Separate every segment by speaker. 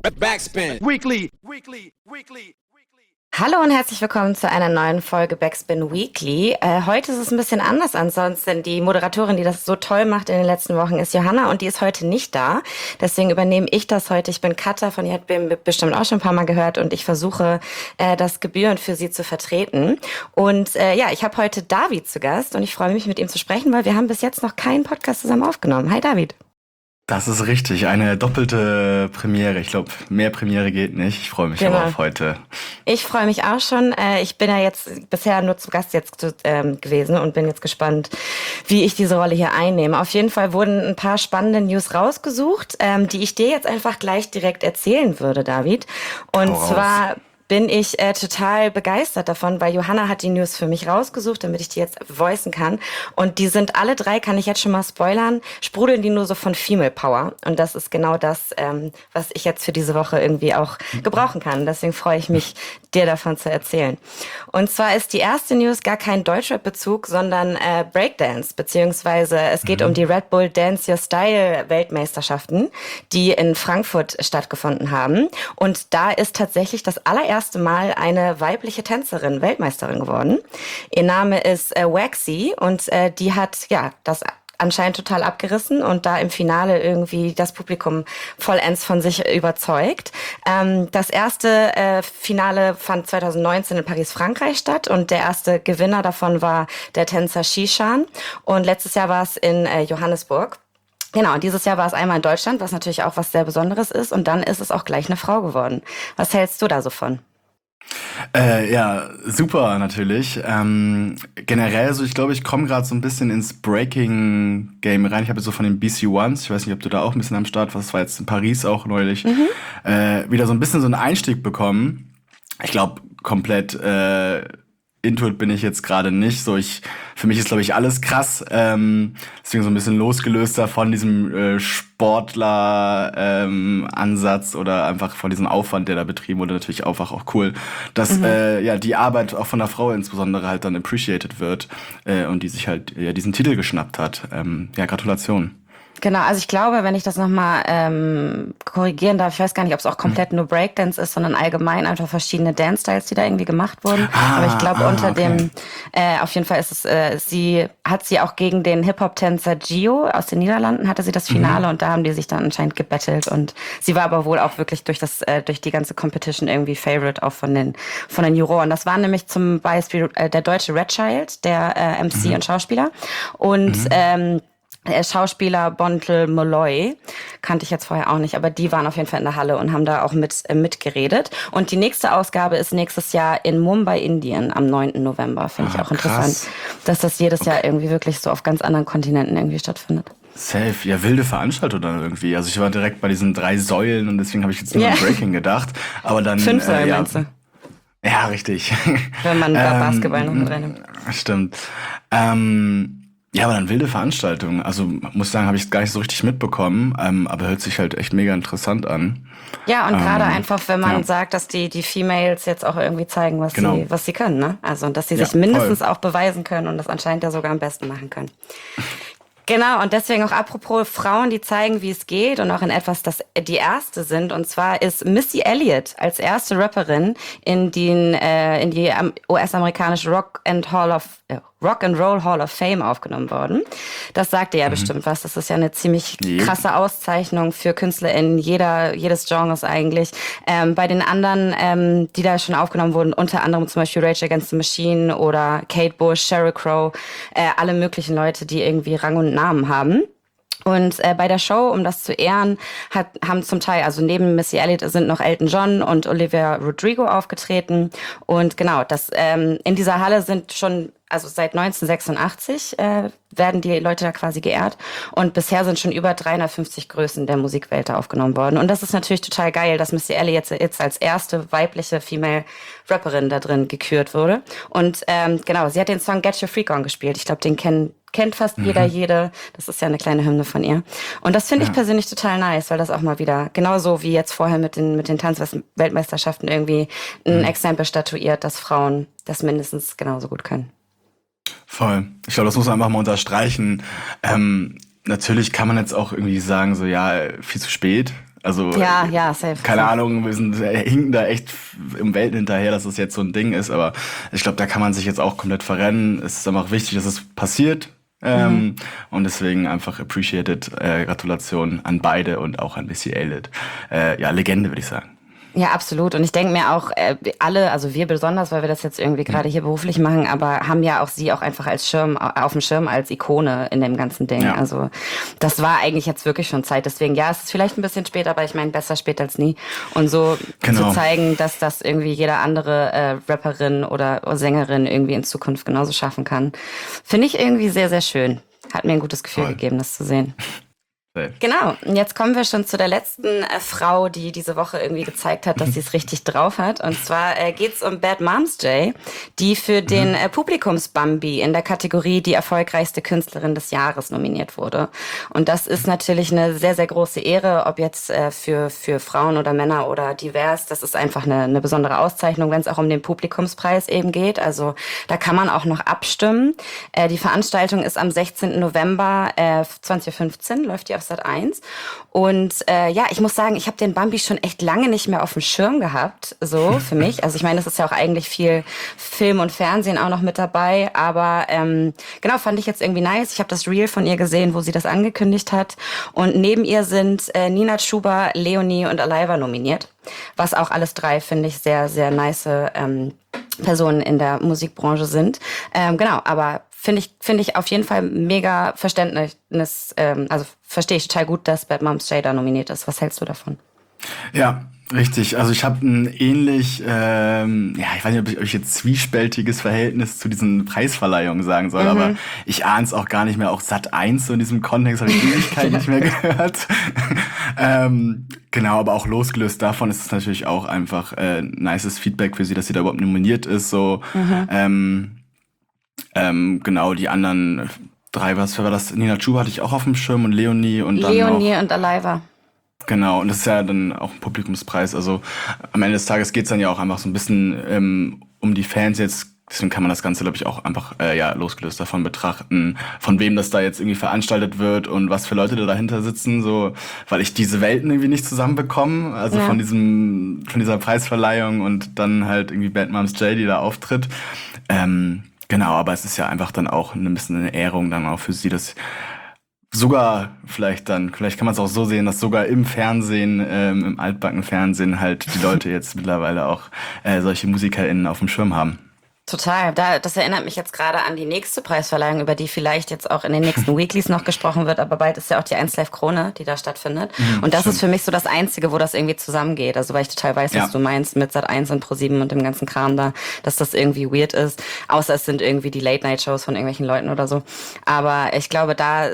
Speaker 1: Backspin. Weekly.
Speaker 2: Hallo und herzlich willkommen zu einer neuen Folge Backspin Weekly. Heute ist es ein bisschen anders ansonsten. Die Moderatorin, die das so toll macht in den letzten Wochen, ist Johanna und die ist heute nicht da. Deswegen übernehme ich das heute. Ich bin Katha, von ihr habt ihr bestimmt auch schon ein paar Mal gehört und ich versuche, das gebührend für sie zu vertreten. Und ich habe heute David zu Gast und ich freue mich, mit ihm zu sprechen, weil wir haben bis jetzt noch keinen Podcast zusammen aufgenommen. Hi David.
Speaker 3: Das ist richtig, eine doppelte Premiere. Ich glaube, mehr Premiere geht nicht. Ich freue mich aber auf heute.
Speaker 2: Ich freue mich auch schon. Ich bin ja jetzt bisher nur zu Gast jetzt gewesen und bin jetzt gespannt, wie ich diese Rolle hier einnehme. Auf jeden Fall wurden ein paar spannende News rausgesucht, die ich dir jetzt einfach gleich direkt erzählen würde, David. Und zwar bin ich total begeistert davon, weil Johanna hat die News für mich rausgesucht, damit ich die jetzt voicen kann. Und die sind alle drei, kann ich jetzt schon mal spoilern, sprudeln die nur so von Female Power. Und das ist genau das, was ich jetzt für diese Woche irgendwie auch gebrauchen kann. Deswegen freue ich mich, dir davon zu erzählen. Und zwar ist die erste News gar kein Deutschrap-Bezug, sondern Breakdance, beziehungsweise es geht um die Red Bull Dance Your Style Weltmeisterschaften, die in Frankfurt stattgefunden haben. Und da ist tatsächlich das allererste Mal eine weibliche Tänzerin Weltmeisterin geworden. Ihr Name ist Waxy und die hat das anscheinend total abgerissen und da im Finale irgendwie das Publikum vollends von sich überzeugt. Das erste Finale fand 2019 in Paris, Frankreich statt und der erste Gewinner davon war der Tänzer Shishan und letztes Jahr war es in Johannesburg. Genau, und dieses Jahr war es einmal in Deutschland, was natürlich auch was sehr Besonderes ist und dann ist es auch gleich eine Frau geworden. Was hältst du da so von?
Speaker 3: Ja, super natürlich. Generell so, ich glaube, ich komme gerade so ein bisschen ins Breaking-Game rein. Ich habe jetzt so von den BC Ones, ich weiß nicht, ob du da auch ein bisschen am Start warst, das war jetzt in Paris auch neulich, wieder so ein bisschen so einen Einstieg bekommen. Ich glaube, komplett into it bin ich jetzt gerade nicht. Für mich ist, glaube ich, alles krass. Deswegen so ein bisschen losgelöster von diesem Sportler-Ansatz oder einfach von diesem Aufwand, der da betrieben wurde. Natürlich einfach auch cool, dass die Arbeit auch von der Frau insbesondere halt dann appreciated wird und die sich halt diesen Titel geschnappt hat. Gratulation.
Speaker 2: Genau, also ich glaube, wenn ich das nochmal korrigieren darf, ich weiß gar nicht, ob es auch komplett nur Breakdance ist, sondern allgemein einfach verschiedene Dance-Styles, die da irgendwie gemacht wurden. Aber ich glaube, auf jeden Fall ist es, hat sie auch gegen den Hip-Hop-Tänzer Gio aus den Niederlanden, hatte sie das Finale und da haben die sich dann anscheinend gebettelt und sie war aber wohl auch wirklich durch die ganze Competition irgendwie Favorite auch von den Juroren. Das war nämlich zum Beispiel der deutsche Red Child, der MC und Schauspieler und Schauspieler Bontel Molloy, kannte ich jetzt vorher auch nicht, aber die waren auf jeden Fall in der Halle und haben da auch mitgeredet. Und die nächste Ausgabe ist nächstes Jahr in Mumbai, Indien, am 9. November. Finde ich auch interessant, dass das jedes Jahr irgendwie wirklich so auf ganz anderen Kontinenten irgendwie stattfindet.
Speaker 3: Safe, ja, wilde Veranstaltung dann irgendwie. Also ich war direkt bei diesen 3 Säulen und deswegen habe ich jetzt nur an Breaking gedacht. Aber dann
Speaker 2: 5 Säulen meinst du?
Speaker 3: Ja, richtig.
Speaker 2: Wenn man Basketball noch mit reinnimmt.
Speaker 3: Stimmt. Ja, aber dann wilde Veranstaltung. Also muss sagen, habe ich gar nicht so richtig mitbekommen, aber hört sich halt echt mega interessant an.
Speaker 2: Ja, und gerade einfach, wenn man sagt, dass die Females jetzt auch irgendwie zeigen, was sie können, ne? Also, dass sie sich mindestens auch beweisen können und das anscheinend ja sogar am besten machen können. Genau, und deswegen auch apropos Frauen, die zeigen, wie es geht und auch in etwas, das die erste sind. Und zwar ist Missy Elliott als erste Rapperin in die US-amerikanische Rock and Roll Hall of Fame aufgenommen worden. Das sagt dir ja bestimmt was. Das ist ja eine ziemlich krasse Auszeichnung für KünstlerInnen jedes Genres eigentlich. Bei den anderen, die da schon aufgenommen wurden, unter anderem zum Beispiel Rage Against the Machine oder Kate Bush, Sheryl Crow, alle möglichen Leute, die irgendwie Rang und Namen haben. Und bei der Show, um das zu ehren, haben zum Teil, also neben Missy Elliott sind noch Elton John und Olivia Rodrigo aufgetreten. Und genau, in dieser Halle sind schon, also seit 1986 werden die Leute da quasi geehrt. Und bisher sind schon über 350 Größen der Musikwelt da aufgenommen worden. Und das ist natürlich total geil, dass Missy Elliott jetzt als erste weibliche Female Rapperin da drin gekürt wurde. Und genau, sie hat den Song Get Your Freak On gespielt. Ich glaube, den kennt fast jede. Das ist ja eine kleine Hymne von ihr. Und das finde ich persönlich total nice, weil das auch mal wieder, genauso wie jetzt vorher mit den Tanzweltmeisterschaften irgendwie ein Exempel statuiert, dass Frauen das mindestens genauso gut können.
Speaker 3: Voll. Ich glaube, das muss man einfach mal unterstreichen. Natürlich kann man jetzt auch irgendwie sagen, so ja, viel zu spät. Also,
Speaker 2: Ja, safe.
Speaker 3: keine Ahnung, hinken da echt im Welten hinterher, dass das jetzt so ein Ding ist, aber ich glaube, da kann man sich jetzt auch komplett verrennen. Es ist einfach wichtig, dass es passiert. Und deswegen einfach appreciated, Gratulation an beide und auch an Missy Elliott. Ja, Legende, würde ich sagen.
Speaker 2: Ja, absolut. Und ich denke mir auch, alle, also wir besonders, weil wir das jetzt irgendwie gerade hier beruflich machen, aber haben ja auch sie auch einfach als Schirm, auf dem Schirm als Ikone in dem ganzen Ding.
Speaker 3: Ja,
Speaker 2: Also das war eigentlich jetzt wirklich schon Zeit. Deswegen, ja, es ist vielleicht ein bisschen später, aber ich meine, besser spät als nie. Und so zu
Speaker 3: genau.
Speaker 2: zeigen, dass das irgendwie jede andere Rapperin oder Sängerin irgendwie in Zukunft genauso schaffen kann, finde ich irgendwie sehr, sehr schön. Hat mir ein gutes Gefühl
Speaker 3: Voll.
Speaker 2: gegeben, das zu sehen.
Speaker 3: Safe.
Speaker 2: Genau, und jetzt kommen wir schon zu der letzten Frau, die diese Woche irgendwie gezeigt hat, dass sie es richtig drauf hat. Und zwar geht's um Bad Moms J, die für den Publikums-Bambi in der Kategorie die erfolgreichste Künstlerin des Jahres nominiert wurde. Und das ist natürlich eine sehr, sehr große Ehre, ob jetzt für Frauen oder Männer oder divers. Das ist einfach eine besondere Auszeichnung, wenn es auch um den Publikumspreis eben geht. Also da kann man auch noch abstimmen. Die Veranstaltung ist am 16. November 2015, läuft die auf Sat.1. Und ja, ich muss sagen, ich habe den Bambi schon echt lange nicht mehr auf dem Schirm gehabt, so für mich. Also ich meine, es ist ja auch eigentlich viel Film und Fernsehen auch noch mit dabei, aber genau, fand ich jetzt irgendwie nice. Ich habe das Reel von ihr gesehen, wo sie das angekündigt hat. Und neben ihr sind Nina Chuba, Leonie und Aliva nominiert, was auch alles drei, finde ich, sehr, sehr nice Personen in der Musikbranche sind. Genau, aber finde ich auf jeden Fall mega Verständnis, also verstehe ich total gut, dass Bad Moms J da nominiert ist. Was hältst du davon?
Speaker 3: Ja, richtig. Also ich habe ein ähnlich, ja, ich weiß nicht, ob ich jetzt zwiespältiges Verhältnis zu diesen Preisverleihungen sagen soll, aber ich ahne es auch gar nicht mehr. Auch Sat.1 so in diesem Kontext habe ich Ewigkeit nicht mehr gehört. Genau, aber auch losgelöst davon ist es natürlich auch einfach nices Feedback für sie, dass sie da überhaupt nominiert ist. So, genau, die anderen drei, was war das? Nina Chuba hatte ich auch auf dem Schirm und Leonie und dann
Speaker 2: Leonie
Speaker 3: noch.
Speaker 2: und Aliva.
Speaker 3: Genau, und das ist ja dann auch ein Publikumspreis. Also am Ende des Tages geht's dann ja auch einfach so ein bisschen um die Fans jetzt. Deswegen kann man das Ganze, glaube ich, auch einfach ja losgelöst davon betrachten, von wem das da jetzt irgendwie veranstaltet wird und was für Leute da dahinter sitzen, so, weil ich diese Welten irgendwie nicht zusammenbekomme, also
Speaker 2: Ja.
Speaker 3: von dieser Preisverleihung und dann halt irgendwie Bad Moms J, die da auftritt. Genau, aber es ist ja einfach dann auch ein bisschen eine Ehrung dann auch für sie, dass sogar vielleicht kann man es auch so sehen, dass sogar im Fernsehen, im altbacken Fernsehen halt die Leute jetzt mittlerweile auch solche MusikerInnen auf dem Schirm haben.
Speaker 2: Total. Das erinnert mich jetzt gerade an die nächste Preisverleihung, über die vielleicht jetzt auch in den nächsten Weeklies noch gesprochen wird, aber bald ist ja auch die 1 Live Krone, die da stattfindet. Und das ist für mich so das Einzige, wo das irgendwie zusammengeht. Also weil ich total weiß, was du meinst mit Sat.1 und ProSieben und dem ganzen Kram da, dass das irgendwie weird ist. Außer es sind irgendwie die Late-Night-Shows von irgendwelchen Leuten oder so. Aber ich glaube, da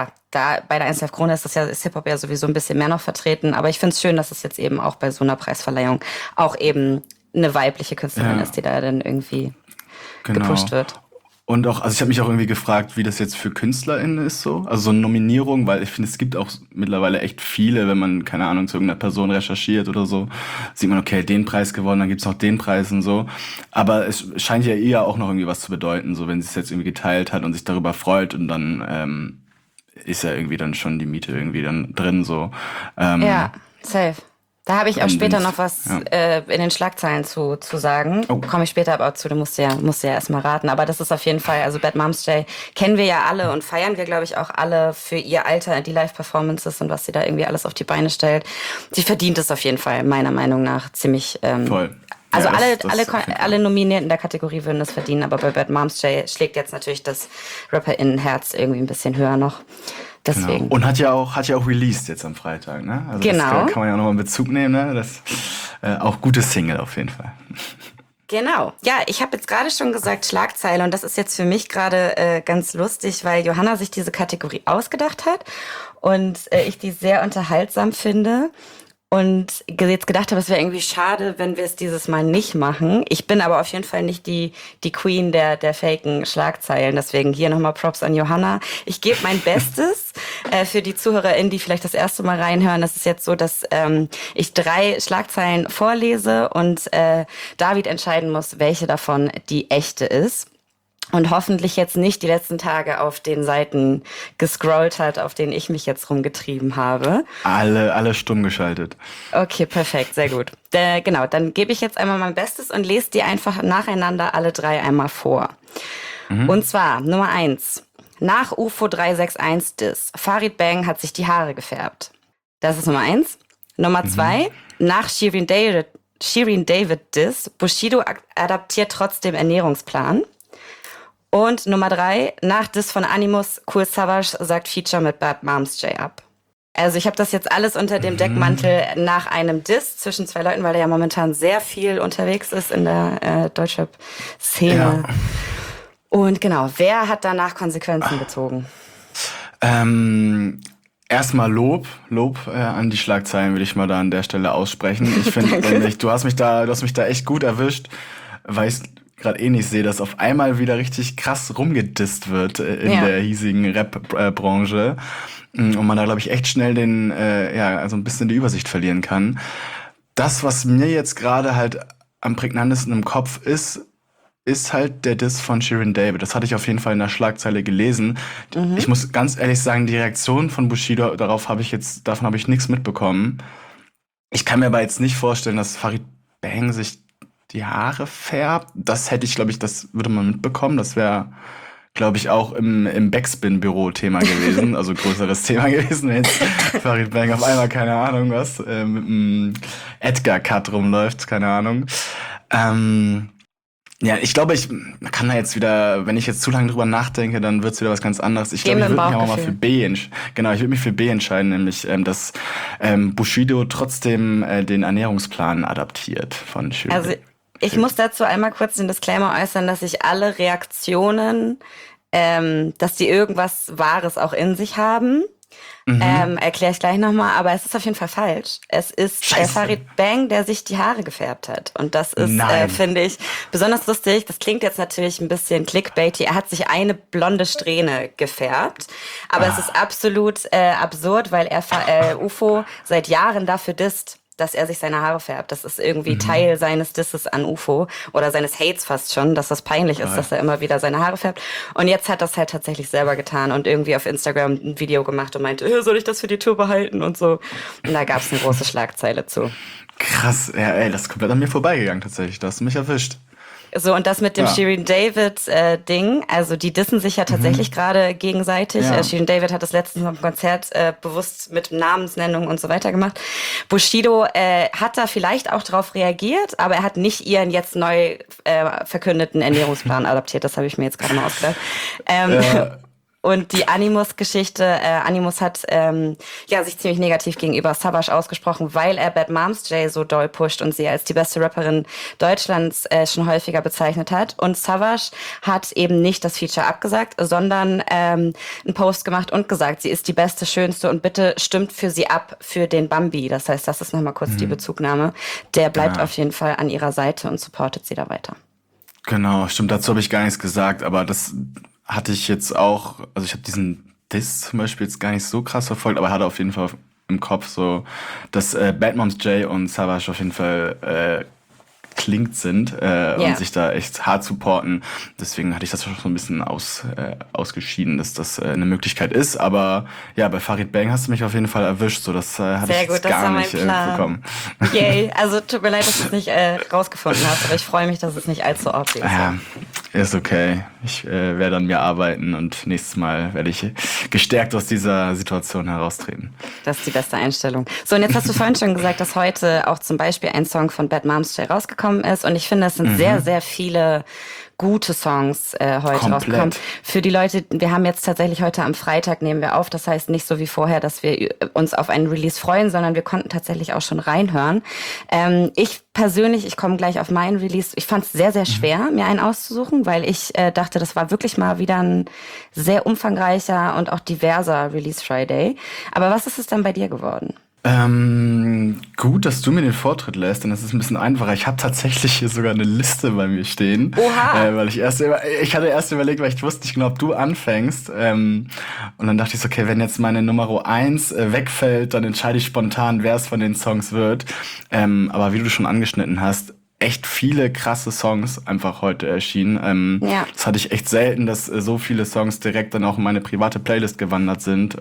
Speaker 2: bei der 1 Live Krone ist Hip-Hop ja sowieso ein bisschen mehr noch vertreten. Aber ich finde es schön, dass es jetzt eben auch bei so einer Preisverleihung auch eben eine weibliche Künstlerin ist, die da dann irgendwie gepusht wird.
Speaker 3: Und auch, also ich habe mich auch irgendwie gefragt, wie das jetzt für KünstlerInnen ist so. Also so eine Nominierung, weil ich finde, es gibt auch mittlerweile echt viele, wenn man, keine Ahnung, zu irgendeiner Person recherchiert oder so, sieht man, okay, den Preis gewonnen, dann gibt's noch den Preis und so. Aber es scheint ja eher auch noch irgendwie was zu bedeuten, so wenn sie es jetzt irgendwie geteilt hat und sich darüber freut und dann ist ja irgendwie dann schon die Miete irgendwie dann drin so.
Speaker 2: Ja, safe. Da habe ich auch später noch was
Speaker 3: ja.
Speaker 2: in den Schlagzeilen zu sagen.
Speaker 3: Oh.
Speaker 2: Komme ich später aber auch zu, du musst ja erstmal raten. Aber das ist auf jeden Fall, also Bad Moms J kennen wir ja alle und feiern wir, glaube ich, auch alle für ihr Alter, die Live-Performances und was sie da irgendwie alles auf die Beine stellt. Sie verdient es auf jeden Fall, meiner Meinung nach, ziemlich.
Speaker 3: Voll.
Speaker 2: Also
Speaker 3: Ja,
Speaker 2: alle Nominierten der Kategorie würden das verdienen, aber bei Bad Moms J schlägt jetzt natürlich das RapperInnen-Herz irgendwie ein bisschen höher noch. Deswegen.
Speaker 3: Genau. Und hat ja auch released jetzt am Freitag, ne? Also
Speaker 2: genau.
Speaker 3: Das kann man ja auch nochmal in Bezug nehmen, ne? Das auch gutes Single auf jeden Fall.
Speaker 2: Genau. Ja, ich habe jetzt gerade schon gesagt Schlagzeile und das ist jetzt für mich gerade ganz lustig, weil Johanna sich diese Kategorie ausgedacht hat und ich die sehr unterhaltsam finde. Und jetzt gedacht habe, es wäre irgendwie schade, wenn wir es dieses Mal nicht machen. Ich bin aber auf jeden Fall nicht die Queen der faken Schlagzeilen. Deswegen hier nochmal Props an Johanna. Ich gebe mein Bestes für die ZuhörerInnen, die vielleicht das erste Mal reinhören. Das ist jetzt so, dass ich 3 Schlagzeilen vorlese und David entscheiden muss, welche davon die echte ist. und hoffentlich jetzt nicht die letzten Tage auf den Seiten gescrollt hat, auf denen ich mich jetzt rumgetrieben habe.
Speaker 3: Alle stumm geschaltet.
Speaker 2: Okay, perfekt, sehr gut. Genau, dann gebe ich jetzt einmal mein Bestes und lese die einfach nacheinander alle drei einmal vor. Und zwar Nummer 1. Nach UFO 361 Diss. Farid Bang hat sich die Haare gefärbt. Das ist Nummer 1. Nummer 2. Nach Shirin David Diss. Bushido adaptiert trotzdem Ernährungsplan. Und Nummer 3, nach Diss von Animus, Kool Savas sagt Feature mit Bad Moms J ab. Also ich habe das jetzt alles unter dem Deckmantel nach einem Diss zwischen zwei Leuten, weil er ja momentan sehr viel unterwegs ist in der Deutschrap-Szene.
Speaker 3: Ja.
Speaker 2: Und genau, wer hat danach Konsequenzen gezogen?
Speaker 3: Erstmal Lob an die Schlagzeilen will ich mal da an der Stelle aussprechen. Ich finde, du hast mich da echt gut erwischt, weil ich gerade nicht sehe, dass auf einmal wieder richtig krass rumgedisst wird in der hiesigen Rap-Branche und man da, glaube ich, echt schnell also ein bisschen die Übersicht verlieren kann. Das, was mir jetzt gerade halt am prägnantesten im Kopf ist halt der Diss von Shirin David. Das hatte ich auf jeden Fall in der Schlagzeile gelesen. Ich muss ganz ehrlich sagen, die Reaktion von Bushido, davon habe ich nichts mitbekommen. Ich kann mir aber jetzt nicht vorstellen, dass Farid Bang sich die Haare färbt. Das hätte ich, glaube ich, das würde man mitbekommen. Das wäre, glaube ich, auch im Backspin-Büro Thema gewesen. Also größeres Thema gewesen, wenn jetzt Farid Bang auf einmal, keine Ahnung was, mit einem Edgar-Cut rumläuft, keine Ahnung. Ja, ich glaube, man kann da jetzt wieder, wenn ich jetzt zu lange drüber nachdenke, dann wird's wieder was ganz anderes. Ich glaube, ich würde mich auch mal für B ich würde mich für B entscheiden, nämlich, dass Bushido trotzdem den Ernährungsplan adaptiert von Shirin.
Speaker 2: Also ich muss dazu einmal kurz den Disclaimer äußern, dass ich alle Reaktionen, dass die irgendwas Wahres auch in sich haben, erkläre ich gleich nochmal, aber es ist auf jeden Fall falsch. Es ist Farid Bang, der sich die Haare gefärbt hat. Und das ist, finde ich, besonders lustig. Das klingt jetzt natürlich ein bisschen clickbaity. Er hat sich eine blonde Strähne gefärbt. Aber es ist absolut absurd, weil er UFO seit Jahren dafür disst, dass er sich seine Haare färbt. Das ist irgendwie Teil seines Disses an UFO oder seines Hates fast schon, dass das peinlich ist, dass er immer wieder seine Haare färbt. Und jetzt hat das halt tatsächlich selber getan und irgendwie auf Instagram ein Video gemacht und meinte, soll ich das für die Tour behalten und so. Und da gab es eine große Schlagzeile zu.
Speaker 3: Krass, ja, ey, das ist komplett an mir vorbeigegangen tatsächlich. Da hast du mich erwischt.
Speaker 2: So, und das mit dem Shirin David Ding, also die dissen sich ja tatsächlich gerade gegenseitig.
Speaker 3: Ja.
Speaker 2: Shirin David hat das letztens am Konzert bewusst mit Namensnennung und so weiter gemacht. Bushido hat da vielleicht auch drauf reagiert, aber er hat nicht ihren jetzt neu verkündeten Ernährungsplan adaptiert. Das habe ich mir jetzt gerade mal ausgedacht. Und die Animus-Geschichte, Animus hat sich ziemlich negativ gegenüber Savas ausgesprochen, weil er Bad Moms J so doll pusht und sie als die beste Rapperin Deutschlands schon häufiger bezeichnet hat. Und Savas hat eben nicht das Feature abgesagt, sondern einen Post gemacht und gesagt, sie ist die beste, schönste und bitte stimmt für sie ab für den Bambi. Das heißt, das ist nochmal kurz die Bezugnahme. Der bleibt auf jeden Fall an ihrer Seite und supportet sie da weiter.
Speaker 3: Genau, stimmt, dazu habe ich gar nichts gesagt, aber das hatte ich jetzt auch, also ich habe diesen Diss zum Beispiel jetzt gar nicht so krass verfolgt, aber hatte auf jeden Fall im Kopf so, dass Bad Moms J und Savas auf jeden Fall klingt sind und sich da echt hart supporten. Deswegen hatte ich das schon so ein bisschen ausgeschieden, dass das eine Möglichkeit ist. Aber ja, bei Farid Bang hast du mich auf jeden Fall erwischt. So, das hatte ich jetzt gar nicht bekommen.
Speaker 2: Yay, also tut mir leid, dass du es nicht rausgefunden hast, aber ich freue mich, dass es nicht allzu obvious ist.
Speaker 3: Ja, ist okay. Ich werde an mir arbeiten und nächstes Mal werde ich gestärkt aus dieser Situation heraustreten.
Speaker 2: Das ist die beste Einstellung. So, und jetzt hast du vorhin schon gesagt, dass heute auch zum Beispiel ein Song von Bad Moms J rausgekommen ist. Und ich finde, es sind sehr, sehr viele gute Songs heute rausgekommen. Für die Leute, wir haben jetzt tatsächlich heute am Freitag nehmen wir auf. Das heißt nicht so wie vorher, dass wir uns auf einen Release freuen, sondern wir konnten tatsächlich auch schon reinhören. Ich persönlich, ich komme gleich auf meinen Release. Ich fand es sehr, sehr schwer, mir einen auszusuchen, weil ich dachte, das war wirklich mal wieder ein sehr umfangreicher und auch diverser Release Friday. Aber was ist es dann bei dir geworden?
Speaker 3: Gut, dass du mir den Vortritt lässt, denn es ist ein bisschen einfacher. Ich habe tatsächlich hier sogar eine Liste bei mir stehen.
Speaker 2: Oha!
Speaker 3: Weil ich hatte erst überlegt, weil ich wusste nicht genau, ob du anfängst. Und dann dachte ich so, okay, wenn jetzt meine Nummer 1 wegfällt, dann entscheide ich spontan, wer es von den Songs wird. Aber wie du schon angeschnitten hast, echt viele krasse Songs einfach heute erschienen.
Speaker 2: Ja.
Speaker 3: Das hatte ich echt selten, dass so viele Songs direkt dann auch in meine private Playlist gewandert sind.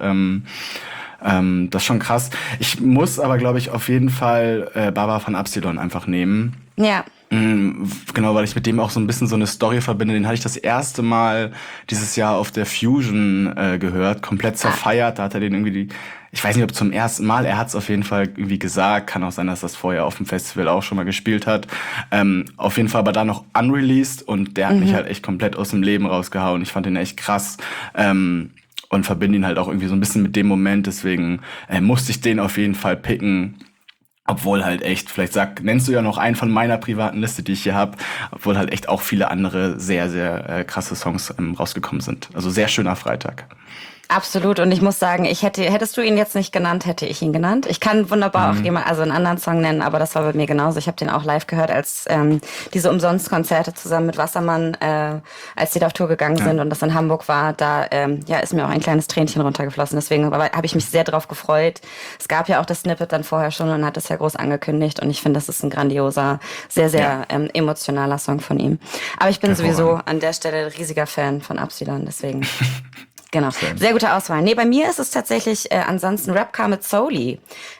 Speaker 3: Das ist schon krass. Ich muss aber, glaube ich, auf jeden Fall Baba von Absilon einfach nehmen.
Speaker 2: Ja.
Speaker 3: Genau, weil ich mit dem auch so ein bisschen so eine Story verbinde. Den hatte ich das erste Mal dieses Jahr auf der Fusion gehört, komplett zerfeiert. Da hat er den irgendwie ich weiß nicht, ob zum ersten Mal, er hat es auf jeden Fall irgendwie gesagt. Kann auch sein, dass das vorher auf dem Festival auch schon mal gespielt hat. Auf jeden Fall aber da noch unreleased und der hat mich halt echt komplett aus dem Leben rausgehauen. Ich fand den echt krass. Und verbinde ihn halt auch irgendwie so ein bisschen mit dem Moment. Deswegen musste ich den auf jeden Fall picken. Obwohl halt echt, nennst du ja noch einen von meiner privaten Liste, die ich hier habe, obwohl halt echt auch viele andere sehr, sehr krasse Songs rausgekommen sind. Also sehr schöner Freitag.
Speaker 2: Absolut. Und ich muss sagen, hättest du ihn jetzt nicht genannt, hätte ich ihn genannt. Ich kann wunderbar auch einen anderen Song nennen, aber das war bei mir genauso. Ich habe den auch live gehört, als diese Umsonstkonzerte zusammen mit Wassermann, als die da auf Tour gegangen sind und das in Hamburg war, da ist mir auch ein kleines Tränchen runtergeflossen. Deswegen habe ich mich sehr drauf gefreut. Es gab ja auch das Snippet dann vorher schon und hat es ja groß angekündigt. Und ich finde, das ist ein grandioser, sehr, sehr emotionaler Song von ihm. Aber ich bin sowieso an der Stelle riesiger Fan von Absilon, deswegen... Genau, sehr gute Auswahl. Nee, bei mir ist es tatsächlich ansonsten Rapcar mit Soully.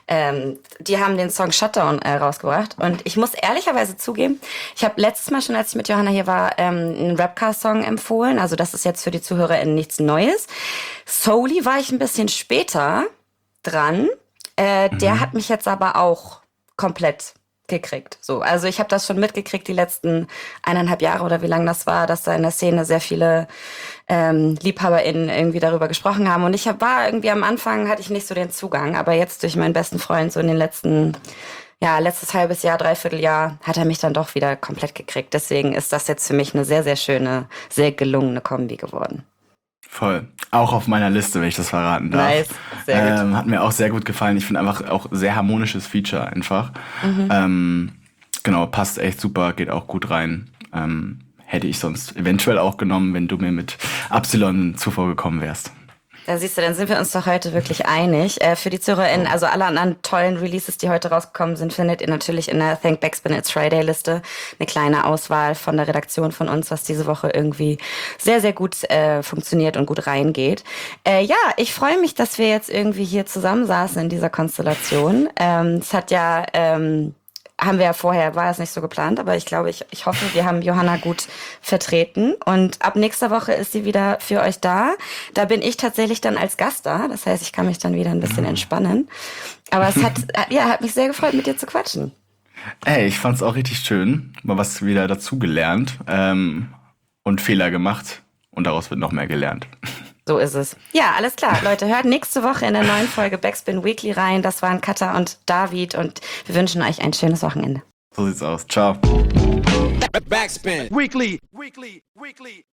Speaker 2: Die haben den Song Shutdown rausgebracht und ich muss ehrlicherweise zugeben, ich habe letztes Mal schon, als ich mit Johanna hier war, einen Rapcar-Song empfohlen. Also das ist jetzt für die ZuhörerInnen nichts Neues. Soully war ich ein bisschen später dran. Der hat mich jetzt aber auch komplett gekriegt. So, also ich habe das schon mitgekriegt, die letzten 1,5 Jahre oder wie lange das war, dass da in der Szene sehr viele LiebhaberInnen irgendwie darüber gesprochen haben. Und war irgendwie am Anfang, hatte ich nicht so den Zugang, aber jetzt durch meinen besten Freund so in den letztes halbes Jahr, Dreivierteljahr, hat er mich dann doch wieder komplett gekriegt. Deswegen ist das jetzt für mich eine sehr, sehr schöne, sehr gelungene Kombi geworden.
Speaker 3: Voll. Auch auf meiner Liste, wenn ich das verraten darf.
Speaker 2: Nice, sehr gut.
Speaker 3: Hat mir auch sehr gut gefallen. Ich finde einfach auch sehr harmonisches Feature einfach. Genau, passt echt super, geht auch gut rein. Hätte ich sonst eventuell auch genommen, wenn du mir mit Absilon zuvor gekommen wärst.
Speaker 2: Da siehst du, dann sind wir uns doch heute wirklich einig. Für die ZuhörerInnen, also alle anderen tollen Releases, die heute rausgekommen sind, findet ihr natürlich in der Think Backspin It's Friday Liste eine kleine Auswahl von der Redaktion von uns, was diese Woche irgendwie sehr, sehr gut funktioniert und gut reingeht. Ich freue mich, dass wir jetzt irgendwie hier zusammensaßen in dieser Konstellation. Es hat ja... haben wir ja vorher, war es nicht so geplant, aber ich glaube, ich hoffe, wir haben Johanna gut vertreten und ab nächster Woche ist sie wieder für euch da. Da bin ich tatsächlich dann als Gast da, das heißt, ich kann mich dann wieder ein bisschen entspannen. Aber es hat mich sehr gefreut, mit dir zu quatschen.
Speaker 3: Ey, ich fand's auch richtig schön, mal was wieder dazugelernt und Fehler gemacht und daraus wird noch mehr gelernt.
Speaker 2: So ist es. Ja, alles klar. Leute, hört nächste Woche in der neuen Folge Backspin Weekly rein. Das waren Katha und David und wir wünschen euch ein schönes Wochenende.
Speaker 3: So sieht's aus. Ciao.
Speaker 1: Backspin Weekly.